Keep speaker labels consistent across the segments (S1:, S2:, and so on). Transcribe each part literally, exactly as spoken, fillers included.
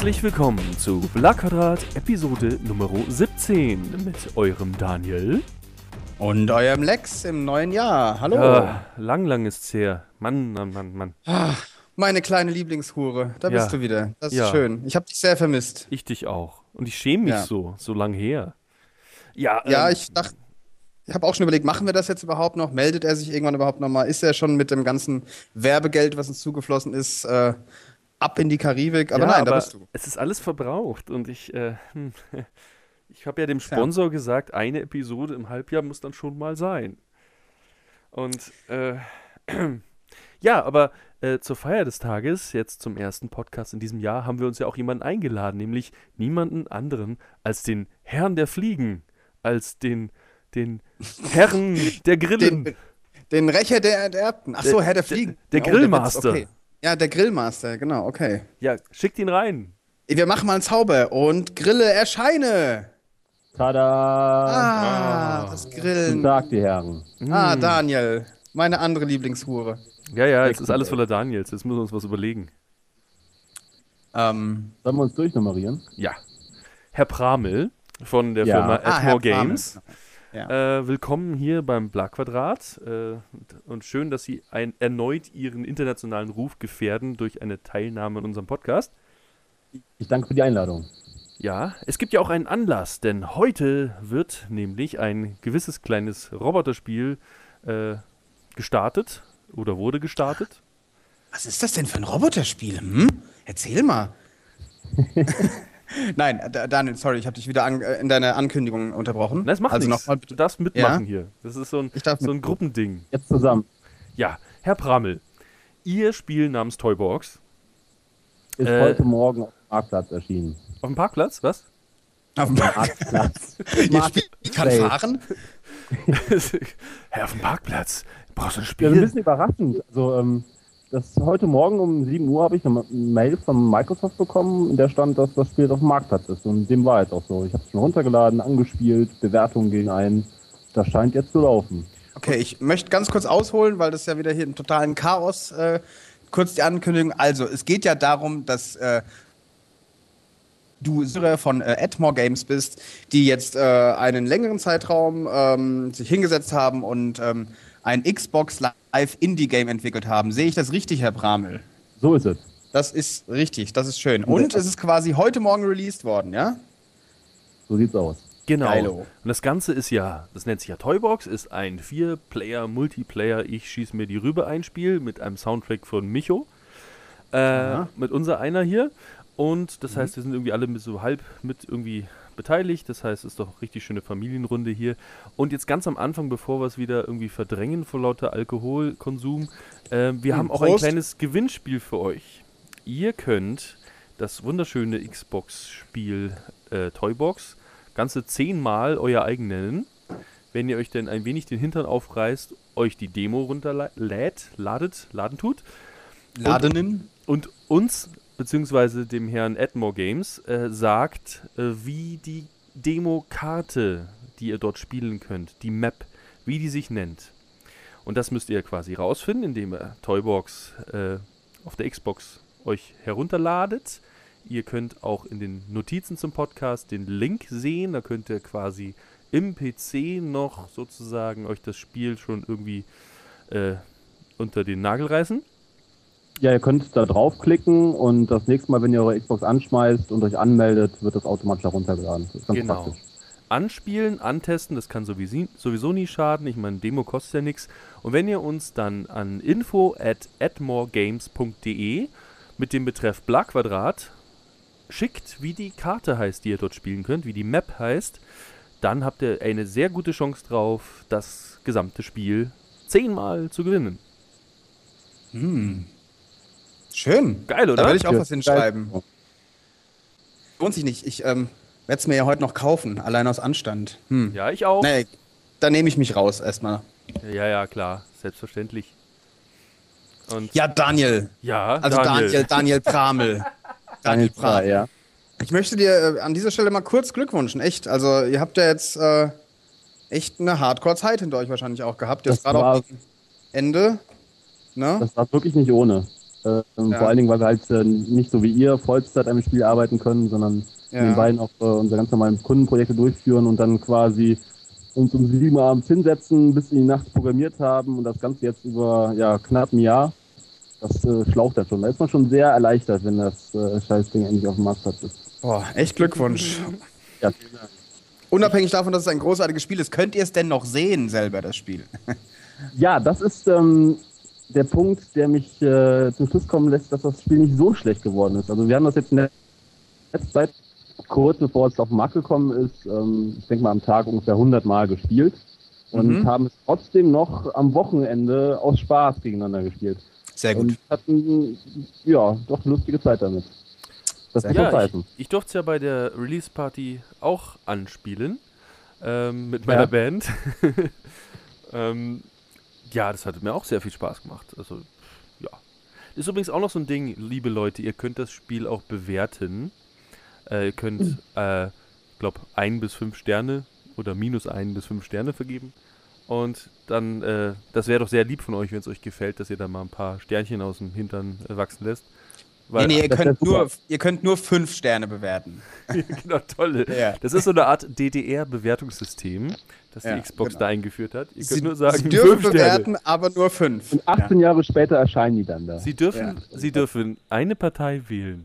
S1: Herzlich willkommen zu Black Quadrat Episode Nummer siebzehn mit eurem Daniel.
S2: Und eurem Lex im neuen Jahr. Hallo.
S1: Ja, lang, lang ist's her. Mann, Mann, Mann, Mann.
S2: Ach, meine kleine Lieblingshure. Da
S1: Ja.
S2: bist du wieder. Das ist
S1: Ja.
S2: schön. Ich habe dich sehr vermisst.
S1: Ich dich auch. Und ich schäme mich
S2: Ja.
S1: so, so lang her. Ja,
S2: Ja,
S1: ähm,
S2: ich dachte, ich habe auch schon überlegt, machen wir das jetzt überhaupt noch? Meldet er sich irgendwann überhaupt nochmal? Ist er schon mit dem ganzen Werbegeld, was uns zugeflossen ist, äh, ab in die Karibik? Aber
S1: ja,
S2: nein, da
S1: aber
S2: bist du.
S1: es ist alles verbraucht und ich, äh, hm, ich habe ja dem Sponsor gesagt, eine Episode im Halbjahr muss dann schon mal sein. Und, äh, ja, aber äh, zur Feier des Tages, jetzt zum ersten Podcast in diesem Jahr, haben wir uns ja auch jemanden eingeladen, nämlich niemanden anderen als den Herrn der Fliegen, als den, den Herrn der Grillen.
S2: Den, den Rächer der Enterbten. Ach so,
S1: Der-
S2: Herr der Fliegen.
S1: der
S2: Oh, Witz,
S1: Grillmaster.
S2: okay. Ja, der Grillmaster, genau, okay.
S1: Ja, schickt ihn rein.
S2: Wir machen mal einen Zauber und Grille erscheine.
S3: Tada!
S2: Ah,
S1: Ah.
S2: das
S3: Guten
S2: Grillen.
S3: Tag, die Herren.
S2: Ah,
S1: Mm.
S2: Daniel, meine andere Lieblingshure.
S1: Ja, ja, jetzt
S3: Sehr
S1: ist
S3: cool,
S1: alles
S3: ey.
S1: voller Daniels. Jetzt müssen wir uns was überlegen.
S2: Ähm,
S3: Sollen wir uns durchnummerieren?
S1: Ja. Herr Pramel von der
S3: Ja.
S1: Firma
S2: ah, Herr
S1: Atmore Games.
S2: Pramel. Ja.
S1: Äh, willkommen hier beim Black Quadrat. Äh, und schön, dass Sie ein, erneut Ihren internationalen Ruf gefährden durch eine Teilnahme in unserem Podcast.
S3: Ich danke für die Einladung.
S1: Ja, es gibt ja auch einen Anlass, denn heute wird nämlich ein gewisses kleines Roboterspiel äh, gestartet oder wurde gestartet.
S2: Was ist das denn für ein Roboterspiel? Hm? Erzähl mal. Nein, D- Daniel, sorry, ich habe dich wieder an, äh, in deiner Ankündigung unterbrochen.
S1: Nein, das macht
S2: also
S1: nichts.
S2: nochmal
S1: Du
S2: bitte.
S1: darfst mitmachen hier. Das ist so ein,
S2: Ich darf
S1: so ein
S2: mitmachen.
S1: Gruppending.
S3: Jetzt zusammen.
S1: Ja, Herr Pramel, Ihr Spiel namens Toybox
S3: Ist
S1: Äh.
S3: heute Morgen auf dem Marktplatz erschienen.
S1: auf dem Parkplatz, was?
S2: Auf dem Markt.
S3: Marktplatz.
S2: Ihr Spiel kann
S3: Marketplace.
S2: fahren?
S1: Herr, auf dem Parkplatz. Brauchst du ein
S3: Ja,
S1: Spiel?
S3: so ein bisschen überraschend. Also, ähm, das heute Morgen um sieben Uhr habe ich eine Mail von Microsoft bekommen, in der stand, dass das Spiel auf dem Marktplatz ist. Und dem war jetzt auch so. Ich habe es schon runtergeladen, angespielt, Bewertungen gegen ein. Das scheint jetzt zu laufen.
S2: Okay, ich möchte ganz kurz ausholen, weil das ja wieder hier im totalen Chaos. Äh, kurz die Ankündigung. Also, es geht ja darum, dass äh, du Syrer von äh, Atmore Games bist, die jetzt äh, einen längeren Zeitraum ähm, sich hingesetzt haben und ähm, ein Xbox Live Indie-Game entwickelt haben. Sehe ich das richtig, Herr Bramel?
S3: So ist es.
S2: Das ist richtig, das ist schön. Und es ist quasi heute Morgen released worden, ja?
S3: So sieht's aus.
S1: Genau.
S2: Geilo.
S1: Und das Ganze ist ja, das nennt sich ja Toybox, ist ein Vier-Player-Multiplayer, ich schieß mir die Rübe ein Spiel mit einem Soundtrack von Micho. Äh,
S2: Aha.
S1: mit unser einer hier. Und das
S2: Mhm.
S1: heißt, wir sind irgendwie alle mit so halb mit irgendwie beteiligt. Das heißt, es ist doch richtig schöne Familienrunde hier. Und jetzt ganz am Anfang, bevor wir es wieder irgendwie verdrängen vor lauter Alkoholkonsum, äh, wir
S2: Mhm,
S1: haben auch ein
S2: Prost.
S1: kleines Gewinnspiel für euch. Ihr könnt das wunderschöne Xbox-Spiel äh, Toybox ganze zehnmal euer eigen nennen. Wenn ihr euch denn ein wenig den Hintern aufreißt, euch die Demo runterlädt, ladet, laden tut
S2: Ladenen?
S1: und uns, beziehungsweise dem Herrn Atmore Games, äh, sagt, äh, wie die Demo-Karte, die ihr dort spielen könnt, die Map, wie die sich nennt. Und das müsst ihr quasi rausfinden, indem ihr Toybox äh, auf der Xbox euch herunterladet. Ihr könnt auch in den Notizen zum Podcast den Link sehen. Da könnt ihr quasi im P C noch sozusagen euch das Spiel schon irgendwie äh, unter den Nagel reißen.
S3: Ja, ihr könnt da draufklicken und das nächste Mal, wenn ihr eure Xbox anschmeißt und euch anmeldet, wird das automatisch heruntergeladen. Das ist ganz
S1: Genau.
S3: praktisch.
S1: Anspielen, antesten, das kann sowieso, sowieso nie schaden. Ich meine, Demo kostet ja nichts. Und wenn ihr uns dann an info at atmoregames punkt de mit dem Betreff Black Quadrat schickt, wie die Karte heißt, die ihr dort spielen könnt, wie die Map heißt, dann habt ihr eine sehr gute Chance drauf, das gesamte Spiel zehnmal zu gewinnen.
S2: Hm. Schön.
S1: Geil,
S2: Da
S1: oder?
S2: werde ich auch
S3: Ja,
S2: was hinschreiben. Lohnt sich nicht. Ich ähm, werde es mir ja heute noch kaufen, allein aus Anstand. Hm.
S1: Ja, ich auch.
S2: Nee, da nehme ich mich raus erstmal.
S1: Ja, ja, klar, selbstverständlich. Und
S2: Ja, Daniel.
S1: ja,
S2: Also Daniel, Daniel Pramel. Daniel Pramel.
S3: ja.
S2: Ich möchte dir äh, an dieser Stelle mal kurz Glückwünschen, echt. Also ihr habt ja jetzt äh, echt eine Hardcore-Zeit hinter euch wahrscheinlich auch gehabt. Jetzt
S3: Das
S2: gerade auch
S3: war-
S2: gegen Ende. Ne?
S3: Das war wirklich nicht ohne. Äh,
S2: Ja.
S3: Vor allen Dingen, weil wir halt äh, nicht so wie ihr Vollzeit an dem Spiel arbeiten können, sondern
S2: Ja.
S3: nebenbei auch äh, unsere ganz normalen Kundenprojekte durchführen und dann quasi uns um sieben Uhr abends hinsetzen, bis in die Nacht programmiert haben und das Ganze jetzt über ja, knapp ein Jahr. Das äh, schlaucht dann schon. Da ist man schon sehr erleichtert, wenn das äh, Scheißding endlich auf dem Marktplatz ist.
S2: Boah, echt Glückwunsch.
S3: Ja, vielen Dank.
S2: Unabhängig davon, dass es ein großartiges Spiel ist, könnt ihr es denn noch sehen, selber, das Spiel?
S3: Ja, das ist ähm, der Punkt, der mich äh, zum Schluss kommen lässt, dass das Spiel nicht so schlecht geworden ist. Also wir haben das jetzt in der letzten Zeit, kurz bevor es auf den Markt gekommen ist, ähm, ich denke mal am Tag ungefähr hundert Mal gespielt und
S2: Mhm.
S3: haben es trotzdem noch am Wochenende aus Spaß gegeneinander gespielt.
S2: Sehr gut.
S3: Und hatten, ja, doch eine lustige Zeit damit. Das muss man
S1: Ja, ich,
S3: heißen.
S1: ich durfte es ja bei der Release-Party auch anspielen. Ähm, mit meiner
S3: Ja.
S1: Band. ähm, ja, das hat mir auch sehr viel Spaß gemacht. Also, ja. Ist übrigens auch noch so ein Ding, liebe Leute, ihr könnt das Spiel auch bewerten. Äh, ihr könnt,
S3: Mhm.
S1: äh, ich glaube, ein bis fünf Sterne oder minus ein bis fünf Sterne vergeben. Und dann, äh, das wäre doch sehr lieb von euch, wenn es euch gefällt, dass ihr da mal ein paar Sternchen aus dem Hintern äh, wachsen lässt.
S2: Nee, nee, ihr
S3: das wär
S2: könnt,
S3: super.
S2: nur, ihr könnt nur fünf Sterne bewerten.
S1: Genau, tolle.
S2: Ja.
S1: Das ist so eine Art D D R-Bewertungssystem, das
S2: Ja,
S1: die Xbox
S2: genau.
S1: da eingeführt hat. Ihr
S2: Sie,
S1: könnt nur sagen,
S2: Sie dürfen
S1: fünf Sterne.
S2: bewerten, aber nur fünf.
S3: Und achtzehn Jahre später erscheinen die dann da.
S1: Sie dürfen,
S2: Ja.
S1: Sie dürfen eine Partei wählen.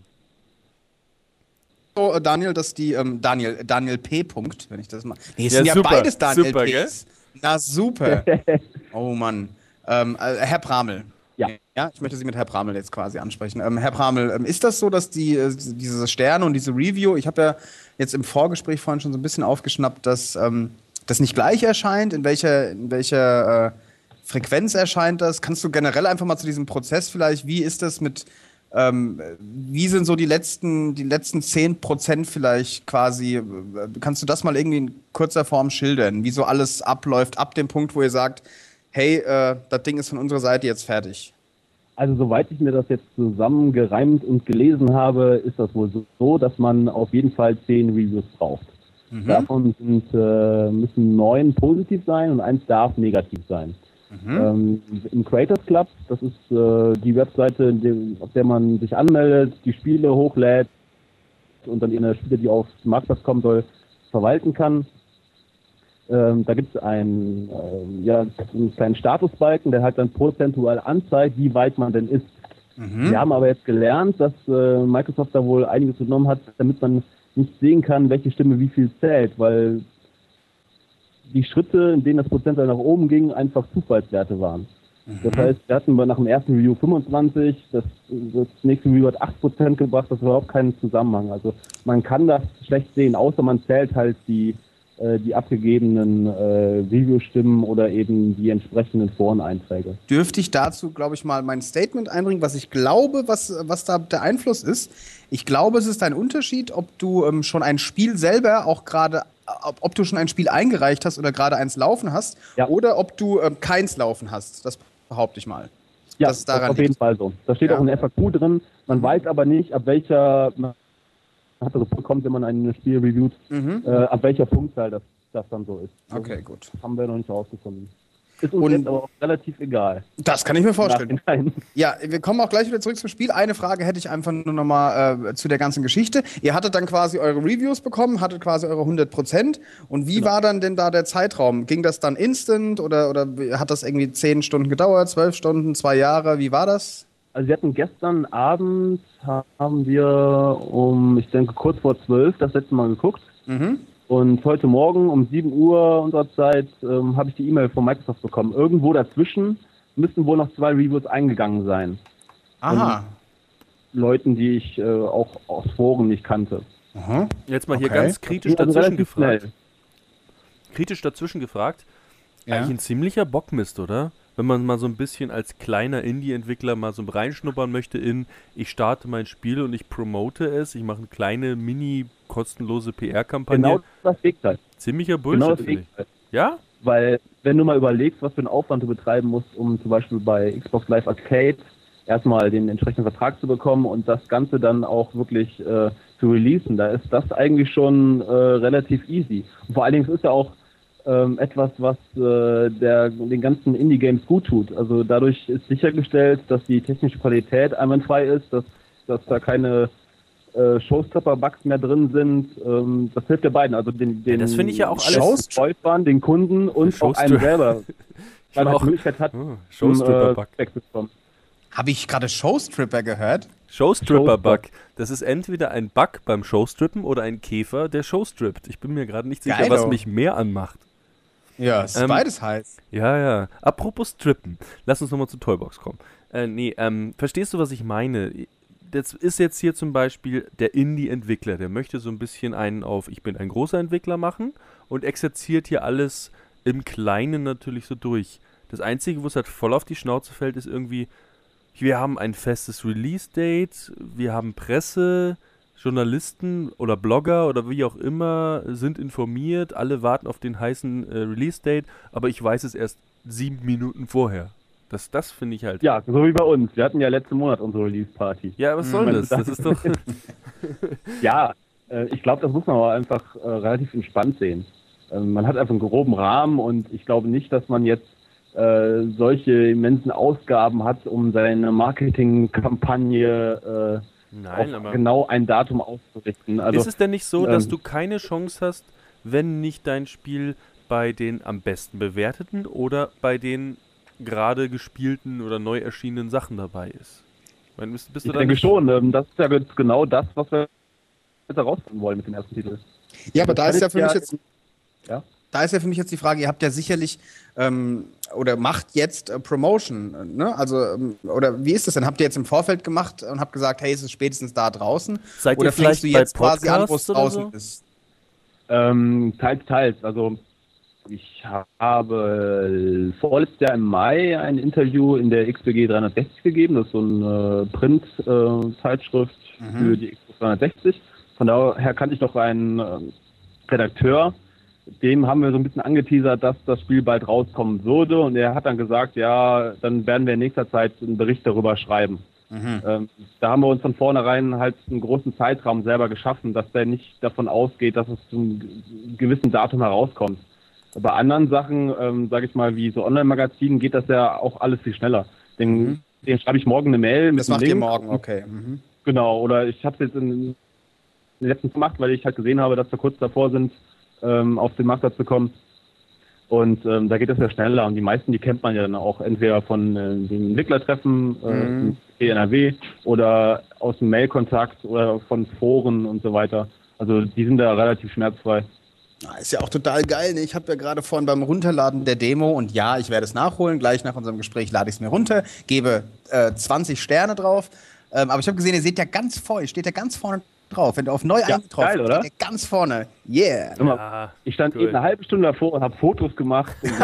S2: So, äh, Daniel, dass die, ähm, Daniel, Daniel P. Punkt, wenn ich das mal. Nee, es
S1: Ja,
S2: sind ja
S1: super,
S2: beides Daniel
S1: super,
S2: Ps. Na super. Oh Mann. Ähm, äh, Herr Bramel.
S3: Ja.
S2: Ja, ich möchte Sie mit Herr Bramel jetzt quasi ansprechen. Ähm, Herr Bramel, ähm, ist das so, dass die, äh, diese Sterne und diese Review, ich habe ja jetzt im Vorgespräch vorhin schon so ein bisschen aufgeschnappt, dass ähm, das nicht gleich erscheint? In welcher, in welcher äh, Frequenz erscheint das? Kannst du generell einfach mal zu diesem Prozess vielleicht, wie ist das mit, ähm, wie sind so die letzten, die letzten zehn Prozent vielleicht quasi, äh, kannst du das mal irgendwie in kurzer Form schildern, wie so alles abläuft ab dem Punkt, wo ihr sagt, hey, äh, das Ding ist von unserer Seite jetzt fertig?
S3: Also soweit ich mir das jetzt zusammengereimt und gelesen habe, ist das wohl so, dass man auf jeden Fall zehn Reviews braucht.
S2: Mhm.
S3: Davon sind, äh, müssen neun positiv sein und eins darf negativ sein.
S2: Mhm.
S3: Ähm, Im Creators Club, das ist äh, die Webseite, in dem, auf der man sich anmeldet, die Spiele hochlädt und dann in Spiele, die aufs Marktplatz kommen soll, verwalten kann. Ähm, da gibt es einen, ähm, ja, einen kleinen Statusbalken, der halt dann prozentual anzeigt, wie weit man denn ist.
S2: Mhm.
S3: Wir haben aber jetzt gelernt, dass äh, Microsoft da wohl einiges genommen hat, damit man nicht sehen kann, welche Stimme wie viel zählt, weil die Schritte, in denen das Prozentzahl nach oben ging, einfach Zufallswerte waren. Das heißt, wir hatten nach dem ersten Review fünfundzwanzig, das, das nächste Review hat acht Prozent gebracht, das war überhaupt keinen Zusammenhang. Also man kann das schlecht sehen, außer man zählt halt die, äh, die abgegebenen äh, Review-Stimmen oder eben die entsprechenden Foreneinträge.
S2: Dürfte ich dazu, glaube ich, mal mein Statement einbringen, was ich glaube, was, was da der Einfluss ist. Ich glaube, es ist ein Unterschied, ob du ähm, schon ein Spiel selber auch gerade, ob, ob du schon ein Spiel eingereicht hast oder gerade eins laufen hast,
S3: Ja.
S2: oder ob du ähm, keins laufen hast. Das behaupte ich mal.
S3: Ja,
S2: Das
S3: das,
S2: daran
S3: ist auf jeden
S2: liegt.
S3: Fall so. Da steht
S2: Ja.
S3: auch ein F A Q drin. Man weiß aber nicht, ab welcher, man hat also bekommt, wenn man ein Spiel reviewt,
S2: Mhm.
S3: äh, ab welcher Punktzahl das, das dann so ist. Das
S2: Okay, gut.
S3: haben wir noch nicht herausgefunden. Ist uns
S2: Und-
S3: jetzt aber auch relativ egal.
S2: Das kann ich mir vorstellen.
S3: Nachhinein.
S2: Ja, wir kommen auch gleich wieder zurück zum Spiel. Eine Frage hätte ich einfach nur noch mal äh, zu der ganzen Geschichte. Ihr hattet dann quasi eure Reviews bekommen, hattet quasi eure hundert Prozent. Und wie
S3: Genau.
S2: war dann denn da der Zeitraum? Ging das dann instant oder, oder hat das irgendwie zehn Stunden gedauert, zwölf Stunden, zwei Jahre? Wie war das?
S3: Also wir hatten gestern Abend, haben wir um, ich denke, kurz vor zwölf das letzte Mal geguckt.
S2: Mhm.
S3: Und heute Morgen um sieben Uhr unserer Zeit ähm, habe ich die E-Mail von Microsoft bekommen. Irgendwo dazwischen müssten wohl noch zwei Reviews eingegangen sein.
S2: Aha.
S3: Leuten, die ich äh, auch aus Foren nicht kannte.
S2: Aha.
S1: Jetzt mal hier
S2: Okay.
S1: ganz kritisch
S3: Also
S1: dazwischen
S3: relativ
S1: gefragt.
S3: schnell.
S1: Kritisch dazwischen gefragt.
S2: Ja.
S1: Eigentlich ein ziemlicher Bockmist, oder? Wenn man mal so ein bisschen als kleiner Indie-Entwickler mal so reinschnuppern möchte in, ich starte mein Spiel und ich promote es, ich mache eine kleine, mini, kostenlose P R-Kampagne.
S3: Genau das Gegenteil.
S1: Ziemlicher Bullshit,
S3: Genau das
S1: finde ich.
S3: Gegenteil.
S1: Ja?
S3: Weil, wenn du mal überlegst, was für einen Aufwand du betreiben musst, um zum Beispiel bei Xbox Live Arcade erstmal den entsprechenden Vertrag zu bekommen und das Ganze dann auch wirklich äh, zu releasen, da ist das eigentlich schon äh, relativ easy. Und vor allen Dingen ist ja auch ähm, etwas, was äh, der, den ganzen Indie-Games gut tut. Also dadurch ist sichergestellt, dass die technische Qualität einwandfrei ist, dass, dass da keine äh, Showstopper-Bugs mehr drin sind. Ähm, das hilft ja beiden, also den, den
S1: Ja, das finde ich ja auch alles-
S3: Käufern, den Kunden und auch einem
S1: Showstrip-
S3: selber,
S1: Ich
S3: weil man
S1: auch-
S3: die Möglichkeit hat,
S1: Oh,
S3: zum,
S1: Showstripper-Bug.
S3: äh, Feedback zu bekommen.
S2: Habe ich gerade Showstripper gehört?
S1: Showstripper-Bug. Das ist entweder ein Bug beim Showstrippen oder ein Käfer, der Showstrippt. Ich bin mir gerade nicht sicher,
S2: Geilo.
S1: was mich mehr anmacht.
S2: Ja, es ist
S1: Ähm,
S2: beides heiß.
S1: Ja, ja. Apropos Strippen. Lass uns nochmal zu Toybox kommen. Äh, nee, ähm, verstehst du, was ich meine? Das ist jetzt hier zum Beispiel der Indie-Entwickler, der möchte so ein bisschen einen auf ich bin ein großer Entwickler machen und exerziert hier alles im Kleinen natürlich so durch. Das Einzige, wo es halt voll auf die Schnauze fällt, ist irgendwie, wir haben ein festes Release-Date, wir haben Presse, Journalisten oder Blogger oder wie auch immer sind informiert, alle warten auf den heißen äh, Release-Date, aber ich weiß es erst sieben Minuten vorher. Das, das finde ich halt.
S3: Ja, so wie bei uns. Wir hatten ja letzten Monat unsere Release-Party.
S1: Ja, was soll
S3: Mhm.
S1: das? Das ist doch.
S3: Ja, äh, ich glaube, das muss man aber einfach äh, relativ entspannt sehen. Ähm, man hat einfach einen groben Rahmen und ich glaube nicht, dass man jetzt äh, solche immensen Ausgaben hat, um seine Marketingkampagne äh,
S1: Nein,
S3: auf
S1: aber.
S3: genau ein Datum auszurichten. Also,
S1: ist es denn nicht so, dass
S3: ähm,
S1: du keine Chance hast, wenn nicht dein Spiel bei den am besten bewerteten oder bei den gerade gespielten oder neu erschienenen Sachen dabei ist? Ich meine, bist, bist du
S3: ich
S1: da
S3: denke
S1: nicht-
S3: schon, ähm, das ist ja jetzt genau das, was wir jetzt herausfinden wollen mit dem ersten Titel.
S2: Ja, aber da
S3: Das
S2: ist ja
S3: kann
S2: für
S3: ich
S2: mich
S3: ja-
S2: jetzt,
S3: Ja?
S2: da ist ja für mich jetzt die Frage, ihr habt ja sicherlich ähm, oder macht jetzt äh, Promotion, äh, ne? Also ähm, oder wie ist das denn? Habt ihr jetzt im Vorfeld gemacht und habt gesagt, hey, es ist spätestens da draußen?
S1: Seid
S2: Oder
S1: ihr vielleicht
S2: fängst du jetzt
S1: bei
S2: quasi an, wo es
S1: Podcasts oder
S2: draußen
S1: so?
S2: ist?
S3: Ähm, teils, teils. Also ich habe vorletztes Jahr im Mai ein Interview in der X B G dreihundertsechzig gegeben. Das ist so eine Print-Zeitschrift
S2: Mhm.
S3: für die Xbox dreihundertsechzig. Von daher kannte ich noch einen ähm, Redakteur. Dem haben wir so ein bisschen angeteasert, dass das Spiel bald rauskommen würde. Und er hat dann gesagt, ja, dann werden wir in nächster Zeit einen Bericht darüber schreiben.
S2: Mhm.
S3: Ähm, da haben wir uns von vornherein halt einen großen Zeitraum selber geschaffen, dass der nicht davon ausgeht, dass es zu einem ge- gewissen Datum herauskommt. Bei anderen Sachen, ähm, sage ich mal, wie so Online-Magazinen, geht das ja auch alles viel schneller. Den,
S2: Mhm.
S3: den schreibe ich morgen eine Mail mit
S2: Das
S3: einem
S2: macht ihr
S3: Link.
S2: morgen, okay. Mhm.
S3: Genau, oder ich habe es jetzt in, in den letzten gemacht, weil ich halt gesehen habe, dass wir kurz davor sind, ähm, auf den Marktplatz zu kommen. Und ähm, da geht es ja schneller. Und die meisten, die kennt man ja dann auch entweder von äh, den Entwicklertreffen äh,
S2: Mhm.
S3: in N R W oder aus dem Mailkontakt oder von Foren und so weiter. Also die sind da relativ schmerzfrei.
S2: Ah, ist ja auch total geil. Ne? Ich habe ja gerade vorhin beim Runterladen der Demo und ja, ich werde es nachholen. Gleich nach unserem Gespräch lade ich es mir runter, gebe äh, zwanzig Sterne drauf. Ähm, aber ich habe gesehen, ihr seht ja ganz vorne, steht ja ganz vorne drauf. Wenn du auf neu
S3: Ja,
S2: eingetroffen
S3: geil, oder?
S2: steht ja ganz vorne. Yeah.
S3: Sag mal,
S1: Ja,
S3: ich stand
S1: cool.
S3: eben eine halbe Stunde davor und habe Fotos gemacht. Und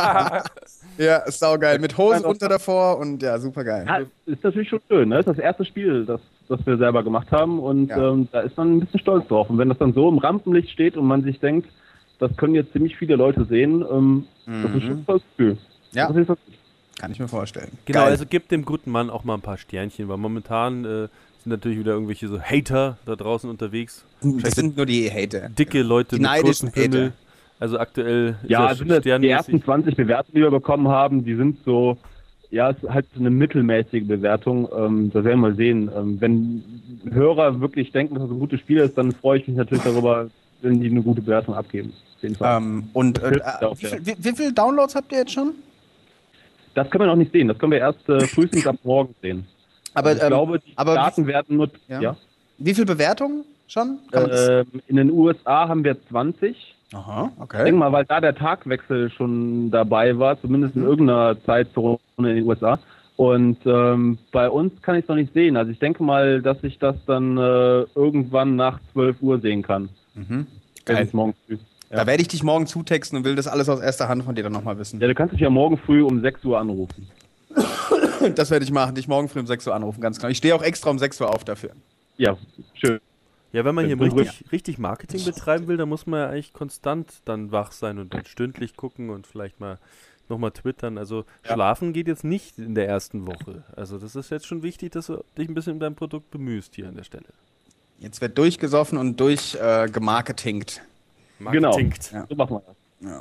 S2: Ja, ist saugeil. Mit Hose
S3: Einfach-
S2: runter davor und ja, super geil.
S3: ja, ist natürlich schon schön. Ne? Das ist das erste Spiel, das, das wir selber gemacht haben. Und
S2: Ja.
S3: ähm, da ist man ein bisschen stolz drauf. Und wenn das dann so im Rampenlicht steht und man sich denkt, das können jetzt ziemlich viele Leute sehen, ähm, das ist schon ein tolles Gefühl.
S2: Ja.
S3: Das ist auf jeden Fall gut.
S2: Kann ich mir vorstellen.
S1: Genau,
S2: Geil.
S1: also gib dem guten Mann auch mal ein paar Sternchen, weil momentan äh, sind natürlich wieder irgendwelche so Hater da draußen unterwegs.
S2: Das sind nur die Hater.
S1: Dicke Leute
S2: Die
S1: mit
S2: neidischen
S1: kurzen Pimmel.
S2: Hater.
S1: Also aktuell ist
S3: Ja,
S1: das
S3: sind das die
S1: sternmäßig.
S3: ersten zwanzig Bewertungen, die wir bekommen haben, die sind so, ja, es ist halt so eine mittelmäßige Bewertung. Ähm, das werden wir mal sehen. Ähm, wenn Hörer wirklich denken, dass es ein gutes Spiel ist, dann freue ich mich natürlich darüber, wenn die eine gute Bewertung abgeben. Auf jeden Fall.
S2: Ähm, und äh,
S3: hilft
S2: äh,
S3: auch,
S2: wie,
S3: ja.
S2: viel, wie, wie viele Downloads habt ihr jetzt schon?
S3: Das können wir noch nicht sehen. Das können wir erst äh, frühestens ab morgen sehen.
S2: Aber,
S3: Also ich
S2: ähm,
S3: glaube, die
S2: aber wie-
S3: Daten werden nur.
S2: Ja.
S3: Ja.
S2: Wie viele Bewertungen schon? Kann man das-
S3: Ähm, in den U S A haben wir zwanzig.
S2: Aha,
S3: Ich
S2: okay.
S3: denke mal, weil da der Tagwechsel schon dabei war, zumindest in
S2: Mhm.
S3: irgendeiner Zeitzone in den U S A. Und ähm, bei uns kann ich es noch nicht sehen. Also ich denke mal, dass ich das dann äh, irgendwann nach zwölf Uhr sehen kann.
S2: Mhm.
S3: Geil.
S2: Geil.
S3: Morgen früh. Ja.
S2: Da werde ich dich morgen zutexten und will das alles aus erster Hand von dir dann nochmal wissen.
S3: Ja, du kannst mich ja morgen früh um sechs Uhr anrufen.
S2: Das werde ich machen, dich morgen früh um sechs Uhr anrufen, ganz genau. Ich stehe auch extra um sechs Uhr auf dafür.
S3: Ja, schön.
S1: Ja, wenn man hier
S3: Ja.
S1: richtig, richtig Marketing betreiben will, dann muss man ja eigentlich konstant dann wach sein und dann stündlich gucken und vielleicht mal nochmal twittern. Also
S3: Ja.
S1: schlafen geht jetzt nicht in der ersten Woche. Also das ist jetzt schon wichtig, dass du dich ein bisschen um dein Produkt bemühst hier an der Stelle.
S2: Jetzt wird durchgesoffen und durch äh, gemarketingt.
S3: Genau.
S1: Marketingt.
S2: Ja.
S3: So machen wir das.
S2: Ja.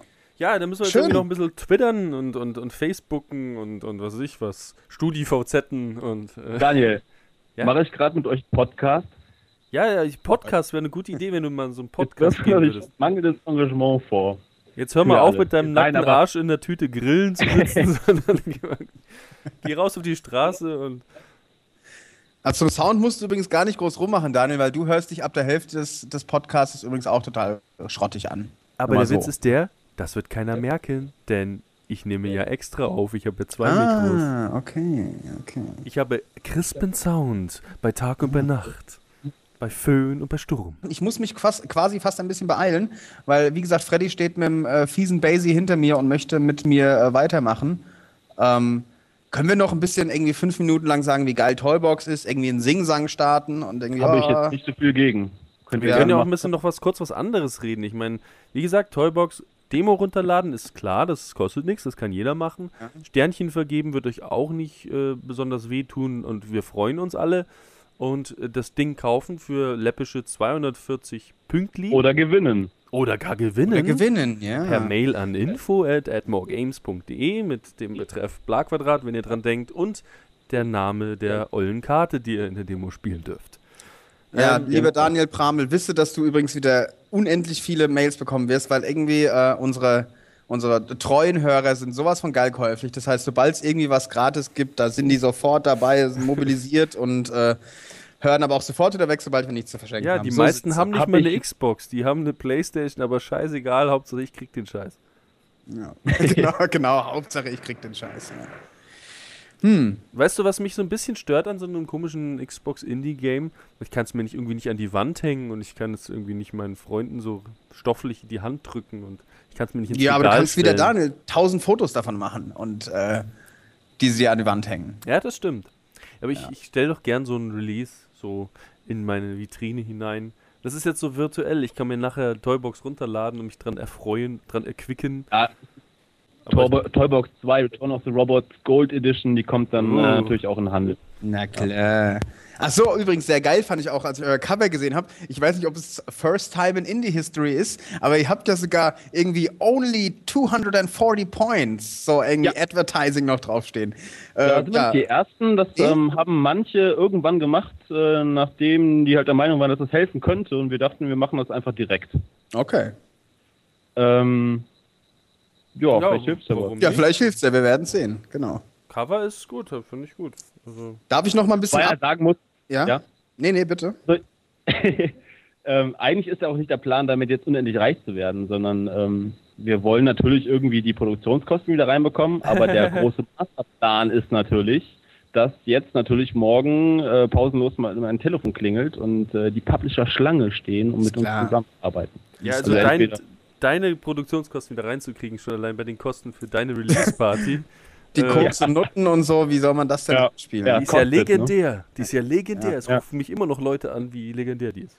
S1: Ja, dann müssen wir jetzt
S2: Schön.
S1: irgendwie noch ein bisschen twittern und, und, und Facebooken und, und was weiß ich was. StudiVZen und. Äh,
S3: Daniel,
S1: Ja?
S3: mache ich gerade mit euch einen Podcast?
S1: ja, ja, ich- Podcast wäre eine gute Idee, wenn du mal so einen
S3: Jetzt
S1: Podcast
S3: wirft
S1: gehen
S3: man sich
S1: würdest.
S3: mangelndes Engagement vor.
S1: Jetzt hör mal
S3: Ja,
S1: auf,
S3: alle.
S1: mit deinem
S3: Nein,
S1: nackten
S3: aber-
S1: Arsch in der Tüte grillen zu sitzen, sondern geh, mal- geh raus auf die Straße und.
S2: Also zum Sound musst du übrigens gar nicht groß rummachen, Daniel, weil du hörst dich ab der Hälfte des, des Podcasts übrigens auch total schrottig an.
S1: Aber
S2: Nur
S1: der
S2: mal
S1: Witz
S2: so.
S1: ist der, das wird keiner merken, denn ich nehme ja extra auf. Ich habe ja zwei Mikros.
S2: Ah, okay, okay.
S1: Ich habe crispen Sound bei Tag und bei Nacht, bei Föhn und bei Sturm.
S2: Ich muss mich fast, quasi fast ein bisschen beeilen, weil, wie gesagt, Freddy steht mit dem äh, fiesen Basie hinter mir und möchte mit mir äh, weitermachen. Ähm, können wir noch ein bisschen irgendwie fünf Minuten lang sagen, wie geil Toybox ist, irgendwie einen Singsang starten und irgendwie.
S3: Habe ich
S2: oh,
S3: jetzt nicht so viel gegen. Könnt
S1: Wir
S2: Ja,
S1: können ja auch
S3: machen.
S1: ein bisschen noch was kurz was anderes reden. Ich meine, wie gesagt, Toybox Demo runterladen ist klar, das kostet nichts, das kann jeder machen.
S2: Ja.
S1: Sternchen vergeben wird euch auch nicht äh, besonders wehtun und wir freuen uns alle. Und äh, das Ding kaufen für läppische zweihundertvierzig Pünktli
S3: Oder gewinnen.
S1: oder gar gewinnen.
S2: wir gewinnen, ja.
S1: Per Mail an info at atmoregames punkt de mit dem Betreff Bla-Quadrat, wenn ihr dran denkt, und der Name der ollen Karte, die ihr in der Demo spielen dürft.
S2: Ja,
S1: Ähm,
S2: lieber Daniel Pramel, wisse, dass du übrigens wieder unendlich viele Mails bekommen wirst, weil irgendwie äh, unsere, unsere treuen Hörer sind sowas von geil käuflich. Das heißt, sobald es irgendwie was gratis gibt, da sind die sofort dabei, sind mobilisiert und äh, hören aber auch sofort wieder weg, sobald wir nichts zu verschenken
S1: Ja,
S2: haben.
S1: die
S2: So
S1: meisten
S2: sitzt-
S1: haben nicht
S3: Hab
S1: mal eine
S3: ich-
S1: Xbox, die haben eine Playstation, aber scheißegal, Hauptsache ich krieg den Scheiß.
S2: Ja. genau, genau, Hauptsache ich krieg den Scheiß. Ja. Hm,
S1: Weißt du, was mich so ein bisschen stört an so einem komischen Xbox Indie-Game? Ich kann es mir nicht irgendwie nicht an die Wand hängen und ich kann es irgendwie nicht meinen Freunden so stofflich in die Hand drücken und ich kann es mir nicht ins
S2: ja, aber du
S1: Regal
S2: kannst wieder,
S1: stellen.
S2: Daniel, tausend Fotos davon machen und äh, die sie an die Wand hängen.
S1: Ja, das stimmt. Aber ich, ich stelle doch gern so ein Release so in meine Vitrine hinein. Das ist jetzt so virtuell. Ich kann mir nachher Toybox runterladen und mich dran erfreuen, dran erquicken.
S3: Ja,
S1: Aber
S3: Toybo- Toybox zwei, Return of the Robots Gold Edition, die kommt dann
S1: Oh.
S3: äh, natürlich auch in den Handel.
S2: Na klar. Ach so, übrigens sehr geil fand ich auch, als ich euer Cover gesehen habe. Ich weiß nicht, ob es First Time in Indie History ist, aber ihr habt ja sogar irgendwie only zweihundertvierzig Points, so irgendwie
S3: Ja.
S2: Advertising noch draufstehen.
S3: Ja,
S2: Äh,
S3: also sind
S2: ja.
S3: die ersten, das
S2: Eh?
S3: ähm, haben manche irgendwann gemacht, äh, nachdem die halt der Meinung waren, dass das helfen könnte, und wir dachten, wir machen das einfach direkt.
S2: Okay.
S3: Ähm, ja,
S1: Ja,
S3: vielleicht hilft's aber.
S1: warum
S2: Ja,
S1: nicht?
S2: vielleicht hilft's ja, wir werden sehen. Genau.
S1: Cover ist gut, finde ich gut. Also,
S2: Darf ich noch mal ein bisschen
S3: Weil er
S2: ab
S3: sagen muss,
S2: ja?
S3: ja.
S2: Nee, nee, bitte.
S3: ähm, eigentlich ist ja auch nicht der Plan, damit jetzt unendlich reich zu werden, sondern ähm, wir wollen natürlich irgendwie die Produktionskosten wieder reinbekommen, aber der große Masterplan ist natürlich, dass jetzt natürlich morgen äh, pausenlos mal mein Telefon klingelt und äh, die Publisher Schlange stehen, um
S2: Ist
S3: mit uns
S2: klar.
S3: zusammenzuarbeiten.
S1: ja, also
S3: Also
S1: dein,
S3: entweder-
S1: deine Produktionskosten wieder reinzukriegen, schon allein bei den Kosten für deine Release-Party.
S2: Die
S1: Äh,
S2: Koks und Nutten und so, wie soll man das denn
S3: Ja.
S2: spielen?
S3: Ja.
S1: Die ist ja
S3: kostet, ne?
S1: legendär. Die ist ja legendär.
S2: Ja.
S1: Es
S3: Ja.
S1: rufen mich immer noch Leute an, wie legendär die ist.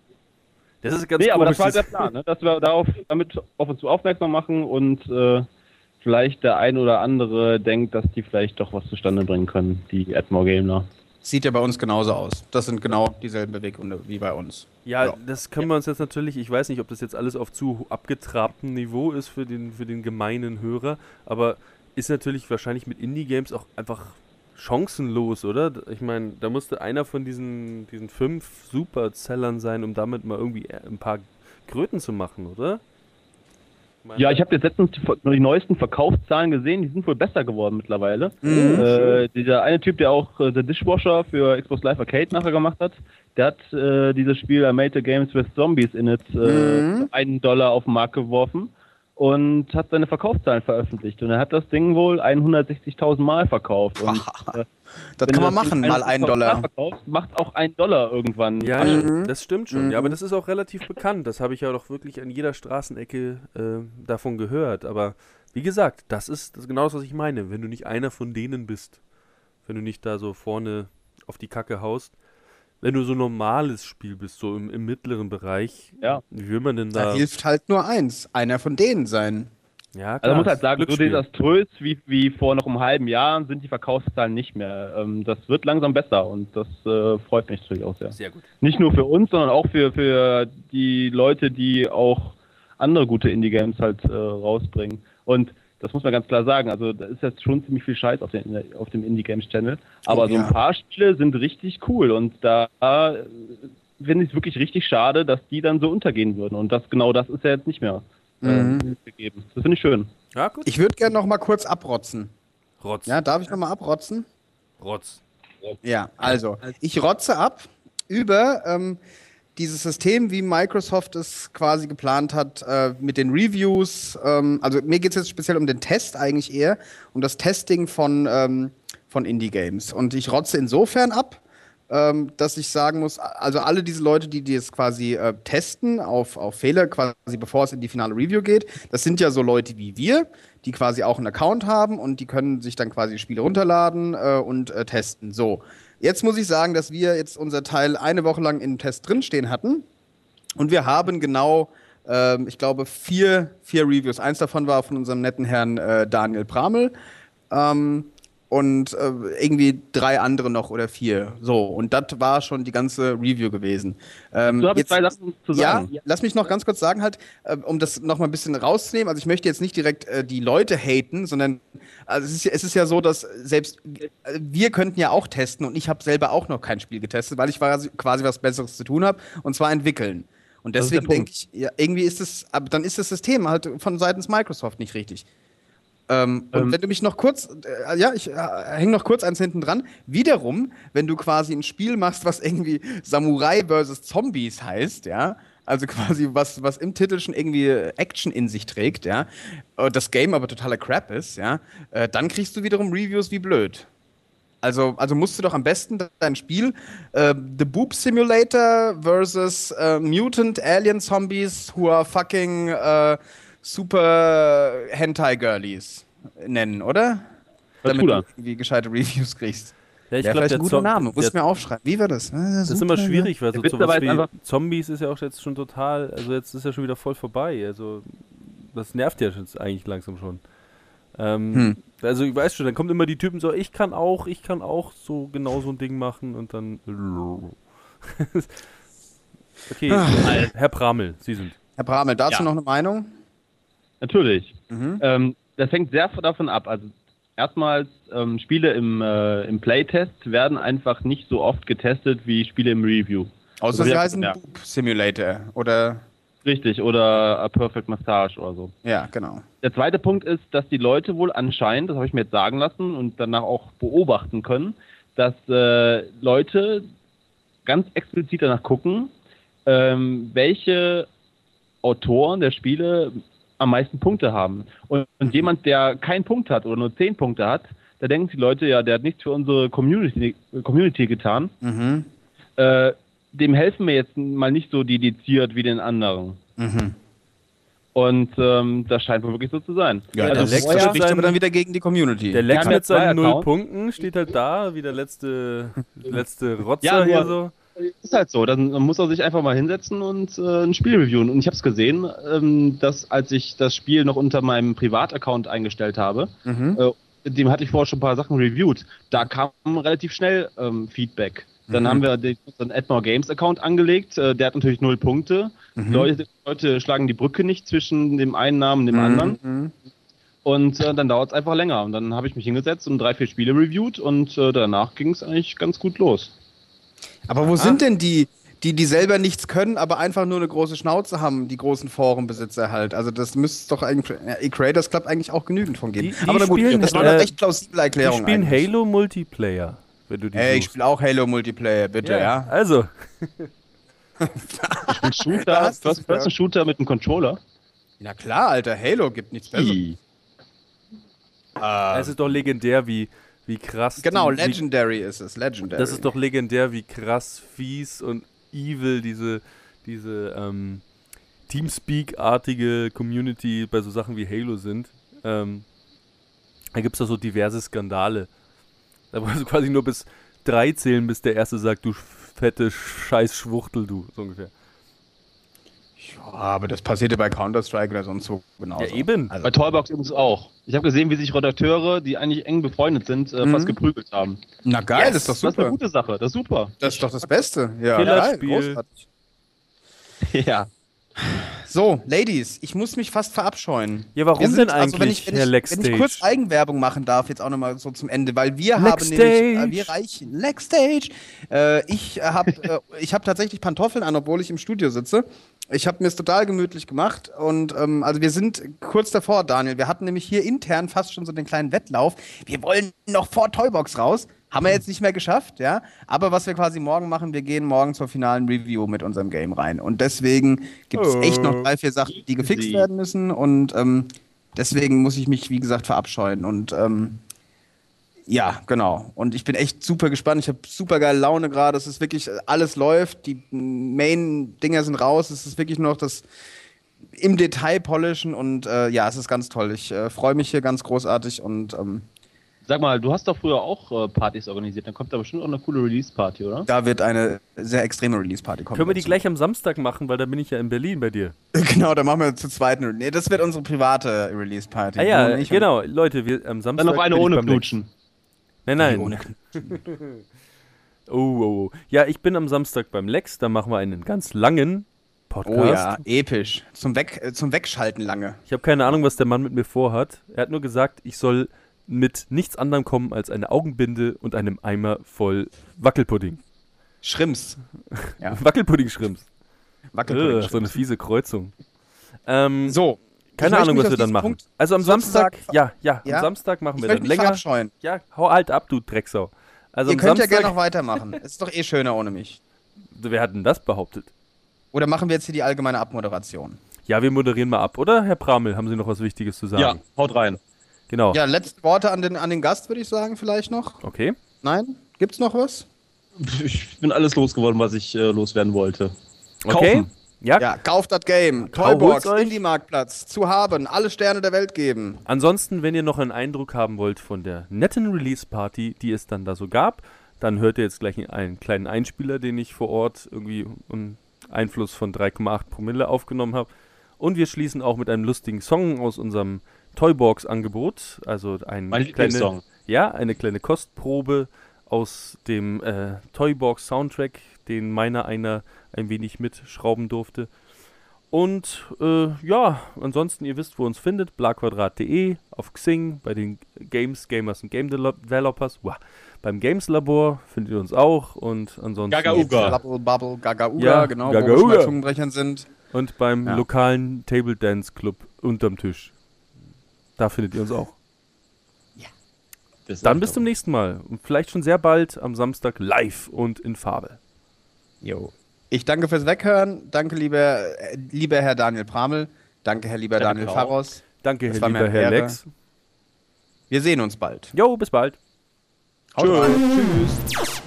S1: Das ist ganz
S3: Nee, aber
S1: komisch.
S3: das war halt der
S1: das-
S3: Plan, ne? Dass wir darauf damit auf uns aufmerksam machen und äh, vielleicht der ein oder andere denkt, dass die vielleicht doch was zustande bringen können, die Atmore Gamer.
S2: Sieht ja bei uns genauso aus. Das sind genau dieselben Beweggründe wie bei uns.
S1: Ja,
S2: Ja.
S1: das können wir uns jetzt natürlich, ich weiß nicht, ob das jetzt alles auf zu abgetrabtem Niveau ist für den, für den gemeinen Hörer, aber ist natürlich wahrscheinlich mit Indie-Games auch einfach chancenlos, oder? Ich meine, da musste einer von diesen, diesen fünf Superzellern sein, um damit mal irgendwie ein paar Kröten zu machen, oder? meine,
S3: Ja, ich habe jetzt letztens die, die neuesten Verkaufszahlen gesehen, die sind wohl besser geworden mittlerweile.
S2: Mhm.
S3: Äh, dieser eine Typ, der auch äh, The Dishwasher für Xbox Live Arcade nachher gemacht hat, der hat äh, dieses Spiel I Made the Games with Zombies in it äh,
S2: Mhm.
S3: für einen Dollar auf den Markt geworfen und hat seine Verkaufszahlen veröffentlicht. Und er hat das Ding wohl hundertsechzigtausend Mal verkauft. Und, äh,
S2: Das
S3: wenn
S2: kann
S3: du
S2: man
S3: das
S2: machen,
S3: Ding
S2: mal einen Dollar.
S3: Mal verkaufst, macht auch ein Dollar irgendwann.
S1: Ja,
S2: Mhm.
S1: das stimmt schon. Ja, aber
S2: Mhm.
S1: das ist auch relativ bekannt. Das habe ich ja doch wirklich an jeder Straßenecke äh, davon gehört. Aber wie gesagt, das ist, das ist genau das, was ich meine. Wenn du nicht einer von denen bist, wenn du nicht da so vorne auf die Kacke haust, wenn du so ein normales Spiel bist, so im, im mittleren Bereich,
S3: Ja.
S1: wie will man denn
S2: Da
S1: da...
S2: hilft halt nur eins, einer von denen sein.
S1: Ja,
S3: Also man muss halt sagen, so
S1: Glücksspiel.
S3: desaströs wie, wie vor noch einem halben Jahr sind die Verkaufszahlen nicht mehr. Ähm, das wird langsam besser und das äh, freut mich natürlich auch sehr.
S1: Sehr gut.
S3: Nicht nur für uns, sondern auch für, für die Leute, die auch andere gute Indie-Games halt äh, rausbringen. Und das muss man ganz klar sagen, also da ist jetzt schon ziemlich viel Scheiß auf, den, auf dem Indie-Games-Channel, aber
S2: Oh,
S3: so
S2: ja.
S3: ein paar Spiele sind richtig cool und da äh, finde ich es wirklich richtig schade, dass die dann so untergehen würden und das genau das ist ja jetzt nicht mehr ähm,
S2: Mhm.
S3: gegeben. Das finde ich schön.
S1: Ja, gut.
S2: Ich würde gerne noch mal kurz abrotzen.
S1: Rotz.
S2: Ja, darf ich noch mal abrotzen?
S1: Rotz.
S2: Ja, also, ich rotze ab über ähm, dieses System, wie Microsoft es quasi geplant hat, äh, mit den Reviews. Ähm, also, mir geht es jetzt speziell um den Test eigentlich eher, um das Testing von, ähm, von Indie-Games. Und ich rotze insofern ab, ähm, dass ich sagen muss, also alle diese Leute, die das quasi äh, testen auf, auf Fehler, quasi bevor es in die finale Review geht, das sind ja so Leute wie wir, die quasi auch einen Account haben und die können sich dann quasi Spiele runterladen äh, und äh, testen. So, jetzt muss ich sagen, dass wir jetzt unser Teil eine Woche lang im Test drinstehen hatten und wir haben genau, ähm, ich glaube, vier, vier Reviews. Eins davon war von unserem netten Herrn äh, Daniel Bramel. Ähm, und äh, irgendwie drei andere noch oder vier. So, und das war schon die ganze Review gewesen. Ähm,
S3: Du hast
S2: jetzt-
S3: zwei Sachen zu
S2: ja,
S3: sagen.
S2: lass mich noch ganz kurz sagen halt, äh, um das noch mal ein bisschen rauszunehmen. Also ich möchte jetzt nicht direkt äh, die Leute haten, sondern also es, ist ja, es ist ja so, dass selbst äh, wir könnten ja auch testen und ich habe selber auch noch kein Spiel getestet, weil ich quasi, quasi was Besseres zu tun habe und zwar entwickeln. Und
S3: Das ist der
S2: deswegen denke ich, ja, irgendwie ist es, aber dann ist das System halt von seitens Microsoft nicht richtig. Ähm, und
S3: Ähm.
S2: wenn du mich noch kurz, äh, ja, ich äh, hänge noch kurz eins hinten dran. Wiederum, wenn du quasi ein Spiel machst, was irgendwie Samurai versus Zombies heißt, ja, also quasi was, was im Titel schon irgendwie Action in sich trägt, ja, und das Game aber totaler Crap ist, ja, äh, dann kriegst du wiederum Reviews wie blöd. Also, also musst du doch am besten dein Spiel äh, The Boob Simulator versus äh, Mutant Alien Zombies who are fucking äh, super Hentai Girlies nennen, oder?
S3: Was
S2: Damit
S3: tut
S2: du
S3: er?
S2: irgendwie gescheite Reviews kriegst.
S1: Ja, ich
S2: Wäre
S1: glaube,
S2: vielleicht
S1: der
S2: ein guter
S1: Zom-
S2: Name. Muss
S1: der-
S2: mir aufschreiben. Wie war das?
S1: Das ist immer schwierig, weil so
S3: Der Witz dabei
S1: sowas
S3: ist
S1: wie
S3: einfach-
S1: Zombies ist ja auch jetzt schon total, also jetzt ist ja schon wieder voll vorbei. Also das nervt ja jetzt eigentlich langsam schon. Ähm,
S2: Hm.
S1: Also ich weiß schon, dann kommen immer die Typen so, ich kann auch, ich kann auch so genau so ein Ding machen und dann. Okay,
S2: Ah.
S1: Herr Bramel, Sie sind.
S2: Herr Bramel, dazu
S3: Ja.
S2: noch eine Meinung?
S3: Natürlich.
S2: Mhm.
S3: Ähm, das hängt sehr davon ab. Also erstmals, ähm, Spiele im, äh, im Playtest werden einfach nicht so oft getestet wie Spiele im Review.
S2: Außer
S3: Das
S2: sie
S3: hab ich
S2: heißen
S3: gemerkt.
S2: Boob Simulator. Oder.
S3: Richtig, oder A Perfect Massage oder so.
S2: Ja, genau.
S3: Der zweite Punkt ist, dass die Leute wohl anscheinend, das habe ich mir jetzt sagen lassen und danach auch beobachten können, dass äh, Leute ganz explizit danach gucken, ähm, welche Autoren der Spiele am meisten Punkte haben. Und, und jemand, der keinen Punkt hat oder nur zehn Punkte hat, da denken die Leute, ja, der hat nichts für unsere Community, Community getan.
S2: Mhm.
S3: Äh, dem helfen wir jetzt mal nicht so dediziert wie den anderen.
S2: Mhm.
S3: Und ähm, das scheint wohl wirklich so zu sein.
S2: Ja,
S1: Also
S2: der Lex
S1: vorher-
S2: spricht aber dann wieder gegen die Community.
S1: Der Lex
S3: haben ja
S1: mit
S3: zwei
S1: seinen null
S3: Accounts.
S1: Punkten steht halt da, wie der letzte, letzte Rotzer
S3: Ja,
S1: hier
S3: nur-
S1: so.
S3: Ist halt so, dann muss er sich einfach mal hinsetzen und äh, ein Spiel reviewen. Und ich habe es gesehen, ähm, dass als ich das Spiel noch unter meinem Privataccount eingestellt habe,
S2: Mhm.
S3: äh, dem hatte ich vorher schon ein paar Sachen reviewed, da kam relativ schnell ähm, Feedback. Dann
S2: Mhm.
S3: haben wir den, unseren Admore Games Account angelegt, äh, der hat natürlich null Punkte.
S2: Mhm.
S3: Leute, Leute schlagen die Brücke nicht zwischen dem einen Namen und dem anderen.
S2: Mhm.
S3: Und äh, dann dauert es einfach länger. Und dann habe ich mich hingesetzt und drei, vier Spiele reviewed und äh, danach ging es eigentlich ganz gut los.
S2: Aber wo sind denn die, die, die selber nichts können, aber einfach nur eine große Schnauze haben, die großen Forenbesitzer halt? Also das müsste es doch eigentlich, ja, E-Creators Club eigentlich auch genügend von geben.
S1: Die- die
S2: aber na gut,
S1: spielen,
S2: das war eine
S1: äh,
S2: recht plausible
S1: Die
S2: Erklärung
S1: spielen
S2: eigentlich.
S1: Halo Multiplayer, wenn du die
S2: Hey, ich
S1: suchst.
S2: spiele auch Halo Multiplayer, bitte, ja.
S1: Also,
S3: Ein Shooter,
S2: Da hast du's
S3: was, was ein Shooter mit einem Controller?
S2: Na klar, Alter, Halo gibt nichts Besseres.
S3: Ih.
S2: Äh,
S1: es ist doch legendär, wie, wie krass.
S2: genau,
S1: die, wie,
S2: Legendary ist es, Legendary.
S1: Das ist doch legendär, wie krass, fies und evil diese, diese ähm, Teamspeak-artige Community bei so Sachen wie Halo sind. Ähm, da gibt es doch so diverse Skandale. Da musst du quasi nur bis drei zählen, bis der Erste sagt, du fette Scheiß-Schwuchtel, du, so ungefähr.
S2: Ja, aber das passierte bei Counter-Strike oder sonst wo genauso.
S1: Ja, eben.
S2: Also,
S3: Bei Toybox übrigens auch. Ich habe gesehen, wie sich Redakteure, die eigentlich eng befreundet sind, äh,
S2: Mhm.
S3: fast geprügelt haben.
S2: na geil,
S3: Yes,
S2: das ist doch
S3: Das ist eine
S2: super.
S3: gute Sache, das ist super.
S2: Das ist doch das Beste. Ja,
S1: Killerspiel.
S2: geil, großartig.
S3: Ja.
S2: So, Ladies, ich muss mich fast verabscheuen.
S1: Ja, warum
S2: Wir sind,
S1: denn
S2: also,
S1: eigentlich,
S2: wenn ich, wenn
S1: Herr
S2: ich,
S1: Leckstage?
S2: Wenn ich kurz Eigenwerbung machen darf, jetzt auch nochmal so zum Ende, weil wir
S1: Leckstage.
S2: haben nämlich, äh, wir reichen, Leckstage, äh, ich habe äh, ich hab tatsächlich Pantoffeln an, obwohl ich im Studio sitze. Ich habe mir es total gemütlich gemacht und ähm, also wir sind kurz davor, Daniel. Wir hatten nämlich hier intern fast schon so den kleinen Wettlauf. Wir wollen noch vor Toybox raus. Haben wir jetzt nicht mehr geschafft, ja. Aber was wir quasi morgen machen, wir gehen morgen zur finalen Review mit unserem Game rein. Und deswegen gibt es
S1: Oh.
S2: echt noch drei, vier Sachen, die gefixt
S4: Easy.
S2: werden müssen. Und ähm, deswegen muss ich mich, wie gesagt, verabscheuen. Und ähm, ja, genau. Und ich bin echt super gespannt. Ich habe super geile Laune gerade. Es ist wirklich, alles läuft. Die Main-Dinger sind raus. Es ist wirklich nur noch das im Detail polischen. Und äh, ja, es ist ganz toll. Ich äh, freue mich hier ganz großartig und ähm,
S4: Sag mal, du hast doch früher auch äh, Partys organisiert, dann kommt da bestimmt auch eine coole Release-Party, oder?
S2: da wird eine sehr extreme Release-Party kommen.
S1: Können wir die
S2: dazu.
S1: gleich am Samstag machen, weil da bin ich ja in Berlin bei dir.
S2: Genau, da machen wir zur zweiten. Nee, das wird unsere private Release-Party.
S1: Ah ja,
S2: Du und ich
S1: genau. Leute, wir am Samstag
S4: Dann noch eine
S1: bin ich
S4: ohne
S1: beim Lex.
S4: Knutschen.
S1: Nein,
S2: Nee,
S1: nein.
S2: ohne
S1: Oh, oh, oh. Ja, ich bin am Samstag beim Lex, da machen wir einen ganz langen Podcast.
S2: Oh ja, episch. Zum, Weg, äh, zum Wegschalten lange.
S1: Ich habe keine Ahnung, was der Mann mit mir vorhat. Er hat nur gesagt, ich soll mit nichts anderem kommen als eine Augenbinde und einem Eimer voll Wackelpudding.
S2: Schrimps. Ja,
S1: Wackelpudding-Schrimps.
S2: Wackelpudding.
S1: Ugh, so eine fiese Kreuzung. Ähm,
S2: So.
S1: keine
S2: ich
S1: Ahnung,
S2: möchte
S1: was wir
S2: mich auf
S1: dann
S2: diesen
S1: machen.
S2: Punkt
S1: Also am
S2: sozusagen
S1: Samstag, ja, ja,
S2: Ja?
S1: am Samstag machen
S2: Ich
S1: wir
S2: möchte
S1: dann
S2: mich
S1: länger.
S2: verabscheuen.
S1: Ja, hau halt ab, du Drecksau. Also
S2: Ihr
S1: am
S2: könnt ja
S1: Samstag,
S2: gerne noch weitermachen. Es ist doch eh schöner ohne mich.
S1: wer hat denn das behauptet?
S2: Oder machen wir jetzt hier die allgemeine Abmoderation?
S1: Ja, wir moderieren mal ab, oder? Herr Pramel, haben Sie noch was Wichtiges zu sagen?
S4: Ja, haut rein.
S1: Genau.
S2: Ja, letzte Worte an den, an den Gast, würde ich sagen, vielleicht noch.
S1: Okay.
S2: Nein? Gibt's noch was?
S4: Ich bin alles losgeworden, was ich äh, loswerden wollte.
S1: Okay.
S4: Kaufen.
S1: Ja.
S2: Ja, kauft das Game.
S1: Holt's
S2: Toybox,
S1: euch.
S2: Indie-Marktplatz, zu haben, alle Sterne der Welt geben.
S1: Ansonsten, wenn ihr noch einen Eindruck haben wollt von der netten Release-Party, die es dann da so gab, dann hört ihr jetzt gleich einen kleinen Einspieler, den ich vor Ort irgendwie unter Einfluss von drei Komma acht Promille aufgenommen habe. Und wir schließen auch mit einem lustigen Song aus unserem Toybox-Angebot. Also ein
S4: Mein
S1: kleine,
S4: Lieblingssong.
S1: ja, eine kleine Kostprobe aus dem äh, Toybox-Soundtrack, den meiner einer ein wenig mitschrauben durfte. Und äh, ja, ansonsten, ihr wisst, wo ihr uns findet, blaquadrat punkt de, auf Xing, bei den Games, Gamers und Game Developers, wow. Beim Games Labor findet ihr uns auch und ansonsten...
S4: Gagauga.
S2: Bubble, Bubble, Gagauga,
S1: Ja,
S2: genau,
S1: Gagauga.
S2: wo wir schon bei Zungenbrechern sind.
S1: Und beim
S2: Ja.
S1: lokalen Table Dance Club unterm Tisch. Da findet ihr uns auch.
S4: Das
S1: Dann bis zum nächsten Mal. Und vielleicht schon sehr bald am Samstag live und in Farbe.
S2: Jo. Ich danke fürs Weghören. Danke, lieber, äh, lieber Herr Daniel Pramel. Danke, Herr lieber
S4: Danke
S2: Daniel
S4: auch.
S2: Pharros.
S1: Danke,
S2: Das
S1: Herr
S2: war mir
S1: lieber
S2: eine
S1: Herr
S2: Ehre.
S1: Lex.
S2: Wir sehen uns bald.
S1: Jo, bis bald.
S2: Haut rein. Tschüss.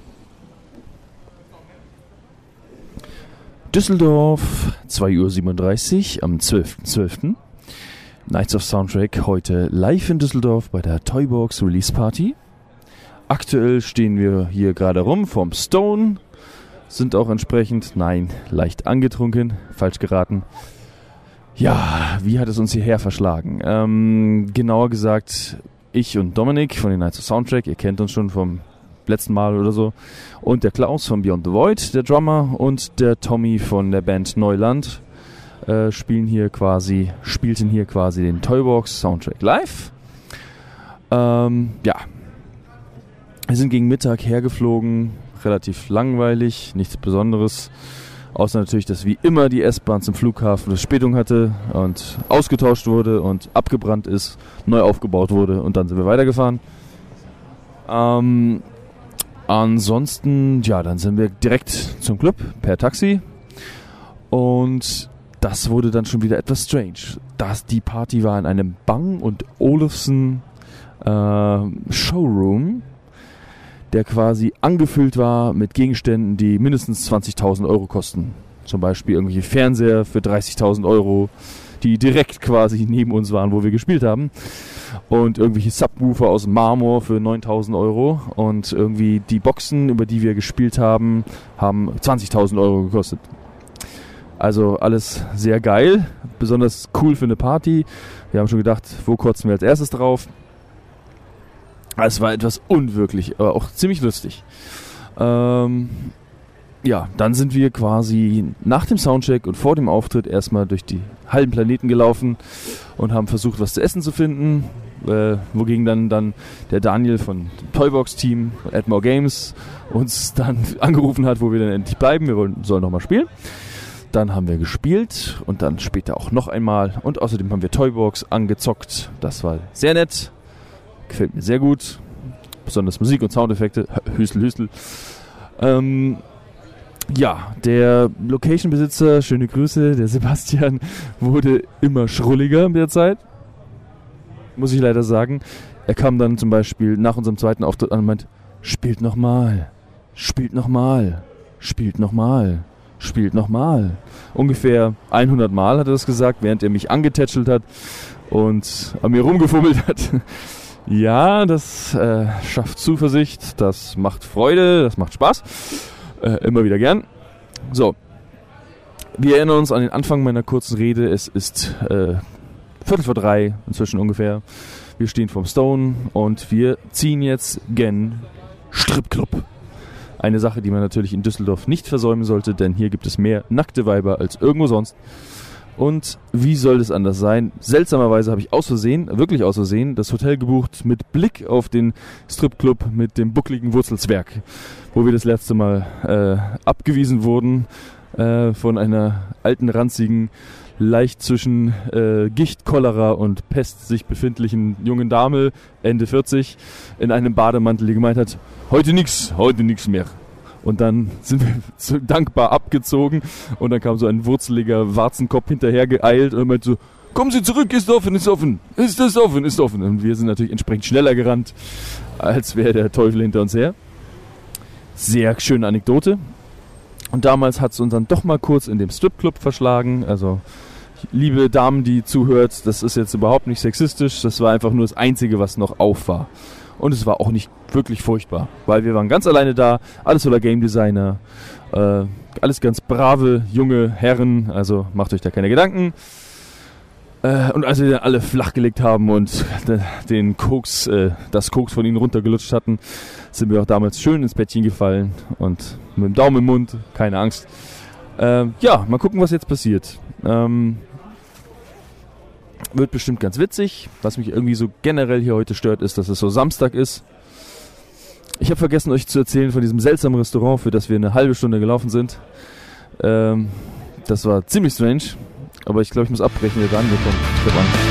S5: Düsseldorf, zwei Uhr siebenunddreißig am zwölften zwölften Nights of Soundtrack heute live in Düsseldorf bei der Toybox Release Party. Aktuell stehen wir hier gerade rum vom Stone, sind auch entsprechend, nein, leicht angetrunken, falsch geraten. Ja, wie hat es uns hierher verschlagen? Ähm, genauer gesagt, ich und Dominik von den Nights of Soundtrack, ihr kennt uns schon vom letzten Mal oder so, und der Klaus von Beyond the Void, der Drummer, und der Tommy von der Band Neuland äh, spielen hier quasi, spielten hier quasi den Toybox Soundtrack live. Ähm, ja, wir sind gegen Mittag hergeflogen, relativ langweilig, nichts Besonderes, außer natürlich, dass wie immer die S-Bahn zum Flughafen Verspätung hatte und ausgetauscht wurde und abgebrannt ist, neu aufgebaut wurde und dann sind wir weitergefahren. Ähm, ansonsten, ja, dann sind wir direkt zum Club per Taxi und das wurde dann schon wieder etwas strange. Das, die Party war in einem Bang und Olufsen äh, Showroom, der quasi angefüllt war mit Gegenständen, die mindestens zwanzigtausend Euro kosten. Zum Beispiel irgendwelche Fernseher für dreißigtausend Euro, die direkt quasi neben uns waren, wo wir gespielt haben. Und irgendwelche Subwoofer aus Marmor für neuntausend Euro. Und irgendwie die Boxen, über die wir gespielt haben, haben zwanzigtausend Euro gekostet. Also alles sehr geil, besonders cool für eine Party. Wir haben schon gedacht, wo kotzen wir als erstes drauf? Es war etwas unwirklich, aber auch ziemlich lustig. Ähm, ja, dann sind wir quasi nach dem Soundcheck und vor dem Auftritt erstmal durch die halben Planeten gelaufen und haben versucht, was zu essen zu finden. Äh, wogegen dann, dann der Daniel von dem Toybox-Team von Atmore Games uns dann angerufen hat, wo wir dann endlich bleiben. Wir wollen, sollen nochmal spielen. Dann haben wir gespielt und dann später auch noch einmal. Und außerdem haben wir Toybox angezockt. Das war sehr nett. Gefällt mir sehr gut. Besonders Musik und Soundeffekte. Hüstel, Hüstel. Ähm, ja, der Location-Besitzer, schöne Grüße, der Sebastian, wurde immer schrulliger mit der Zeit. Muss ich leider sagen. Er kam dann zum Beispiel nach unserem zweiten Auftritt an und meint, spielt nochmal, spielt nochmal, spielt nochmal, spielt nochmal. Ungefähr hundert Mal hat er das gesagt, während er mich angetätschelt hat und an mir rumgefummelt hat. Ja, das äh, schafft Zuversicht, das macht Freude, das macht Spaß. Äh, immer wieder gern. So, wir erinnern uns an den Anfang meiner kurzen Rede. Es ist äh, Viertel vor drei inzwischen ungefähr. Wir stehen vorm Stone und wir ziehen jetzt gen Stripclub. Eine Sache, die man natürlich in Düsseldorf nicht versäumen sollte, denn hier gibt es mehr nackte Weiber als irgendwo sonst. Und wie soll das anders sein? Seltsamerweise habe ich aus Versehen, wirklich aus Versehen, das Hotel gebucht mit Blick auf den Stripclub mit dem buckligen Wurzelzwerg, wo wir das letzte Mal äh, abgewiesen wurden äh, von einer alten, ranzigen, leicht zwischen äh, Gicht, Cholera und Pest sich befindlichen jungen Dame, Ende vierzig, in einem Bademantel, die gemeint hat, heute nix, heute nix mehr. Und dann sind wir so dankbar abgezogen und dann kam so ein wurzeliger Warzenkopf hinterher geeilt und meinte so, kommen Sie zurück, ist offen, ist offen, ist ist offen, ist offen. Und wir sind natürlich entsprechend schneller gerannt, als wäre der Teufel hinter uns her. Sehr schöne Anekdote. Und damals hat es uns dann doch mal kurz in dem Stripclub verschlagen. Also, liebe Damen, die zuhört, das ist jetzt überhaupt nicht sexistisch. Das war einfach nur das Einzige, was noch auf war. Und es war auch nicht wirklich furchtbar, weil wir waren ganz alleine da, alles voller Game Designer, äh, alles ganz brave, junge Herren, also macht euch da keine Gedanken. Äh, und als wir dann alle flachgelegt haben und den Koks, äh, das Koks von ihnen runtergelutscht hatten, sind wir auch damals schön ins Bettchen gefallen und mit dem Daumen im Mund, keine Angst. Äh, ja, mal gucken, was jetzt passiert. Ähm, Wird bestimmt ganz witzig. Was mich irgendwie so generell hier heute stört, ist, dass es so Samstag ist. Ich habe vergessen, euch zu erzählen von diesem seltsamen Restaurant, für das wir eine halbe Stunde gelaufen sind. Ähm, das war ziemlich strange. Aber ich glaube, ich muss abbrechen. Wir waren angekommen.